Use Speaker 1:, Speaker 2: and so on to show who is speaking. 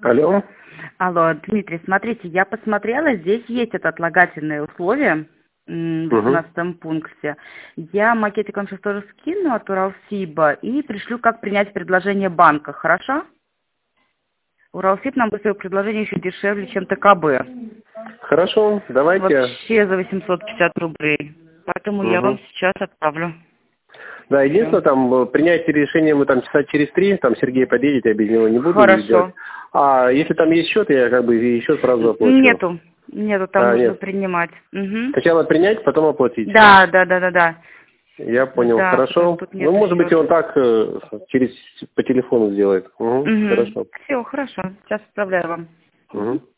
Speaker 1: Алло.
Speaker 2: Алло, Дмитрий, смотрите, я посмотрела, здесь есть это отлагательные условия в 18 пункте. Я макетик вам сейчас тоже скину от Уралсиба и пришлю, как принять предложение банка, хорошо? Уралсиб нам выставил предложение еще дешевле, чем ТКБ.
Speaker 1: Хорошо, давайте.
Speaker 2: Вообще за 850 рублей. Поэтому я вам сейчас отправлю.
Speaker 1: Да, единственное, там принять решение мы там часа через 3, там Сергей подъедет, я без него не буду
Speaker 2: Хорошо.
Speaker 1: делать. А если там есть счет, я как бы и счет сразу оплачу.
Speaker 2: Нету, там нужно
Speaker 1: нет.
Speaker 2: принимать.
Speaker 1: Сначала принять, потом оплатить.
Speaker 2: Да.
Speaker 1: Я понял,
Speaker 2: Да,
Speaker 1: хорошо. Ну, может быть, он так по телефону сделает. Хорошо.
Speaker 2: Все, хорошо. Сейчас отправляю вам.